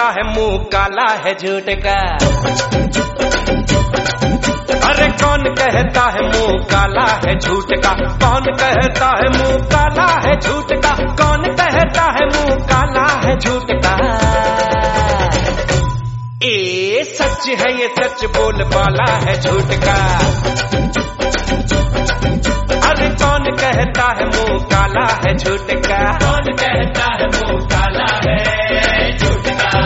कहता है मुंह काला है झूठ का? अरे कौन कहता है मुंह काला है झूठ का? कौन कहता है मुंह काला है झूठ का? कौन कहता है मुंह काला है झूठ का? ए सच है ये, सच बोल वाला है झूठ का। अरे कौन कहता है मुंह काला है झूठ का? कौन कहता है मुंह काला है झूठ का?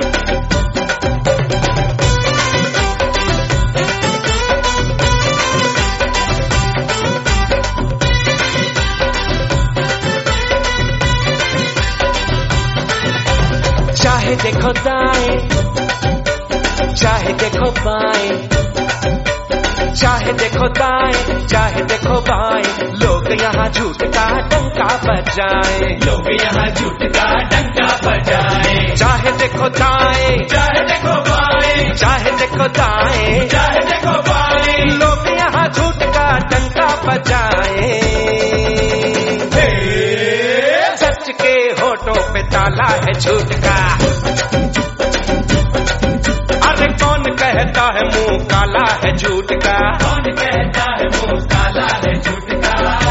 चाहे देखो दाएं, चाहे देखो बाएं, चाहे देखो दाएं, चाहे देखो बाएं, लोग यहाँ झूठ का डंका बजाएं। लोग यहाँ झूठ का डंका बजाएं। चाहे देखो दाएं, चाहे देखो बाएं, चाहे देखो दाएं, चाहे देखो बाएं, लोग यहाँ झूठ का डंका बजाएं। सच के होठों पे ताला है झूठ का। अरे कौन कहता है मुंह काला है झूठ का? कौन कहता है मुंह काला है झूठ का?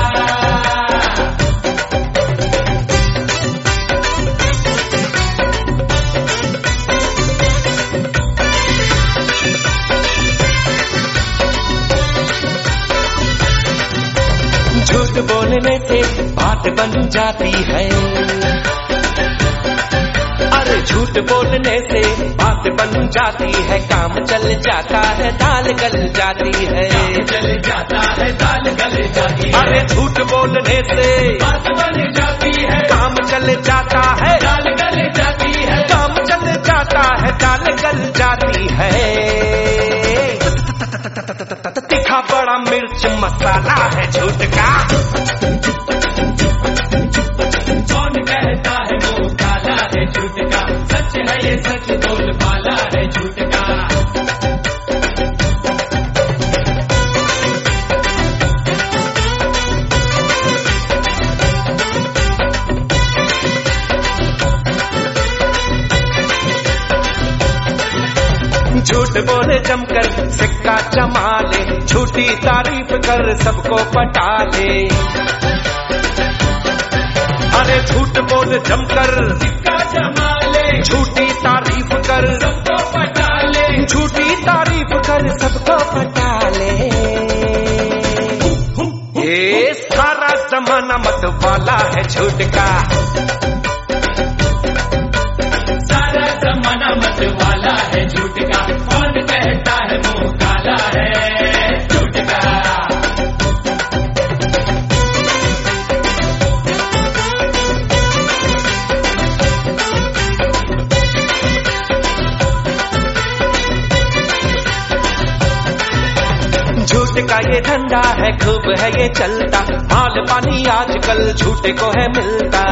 झूठ बोलने से बात बन जाती है। अरे झूठ बोलने से बात बन जाती है, काम चल जाता है, दाल गल जाती है। चल जाता है, दाल गल जाती है। अरे झूठ बोलने से बात बन जाती है, काम चल जाता है, दाल गल जाती है। काम चल जाता है, दाल गल जाती है। तीखा बड़ा मिर्च मसाला है झूठ का। कौन कहता है मुंह काला है झूठ का? सच है ये, सच बोल वाला है झूठ का। झूठ बोले जमकर सिक्का जमा ले, झूठी तारीफ कर सबको पटा ले। अरे झूठ बोल जमकर सिक्का जमा ले, झूठी तारीफ कर सबको पटा ले। झूठी तारीफ कर सबको पटा ले। ये सारा जमाना मत वाला है झूठ का। सारा जमाना मत वाला है झूठ का। कौन कहता है मुंह काला है झूठ का? झूठ का ये धंधा है, खूब है ये चलता, माल पानी आजकल झूठे को है मिलता।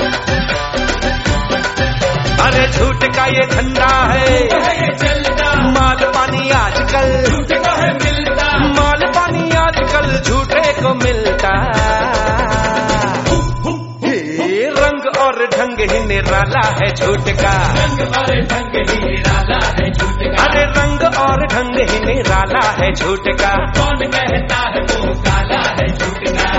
अरे झूठ का ये धंधा है ये चलता, माल पानी आजकल झूठ को है मिलता। माल पानी आजकल झूठे को मिलता। ये रंग और ढंग ही निराला है झूठ का। रंग और ढंग ही निराला है झूठ का। अरे रंग और ढंग ही निराला है झूठ का। कौन कहता है मुंह काला है झूठ का?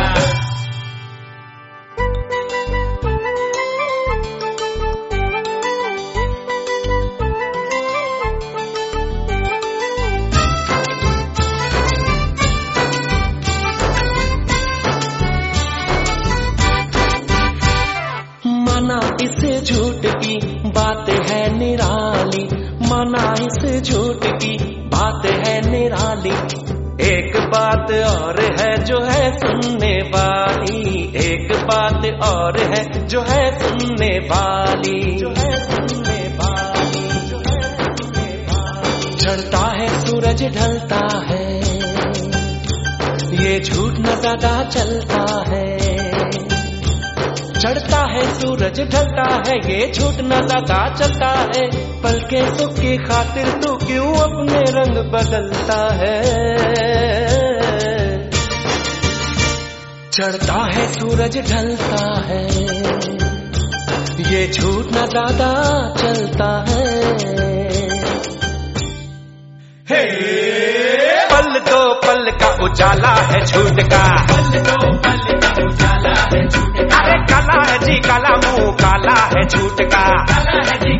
माना इस झूठ की बात है निराली, माना इस झूठ की बात है निराली। एक बात और है जो है सुनने वाली, एक बात और है जो है सुनने वाली, जो है सुनने वाली, जो है सुनने वाली। चढ़ता है सूरज ढलता है, ये झूठ न ज्यादा चलता है। चढ़ता है सूरज ढलता है, ये झूठ न ज्यादा चलता है। पल के सुख की खातिर तू क्यों अपने रंग बदलता है। चढ़ता है सूरज ढलता है, ये झूठ ना ज्यादा चलता है। हे पल दो पल का उजाला है झूठ का, पल दो पल का उजाला है झूठ का। अरे काला है जी काला, मुंह काला है झूठ का, काला है जी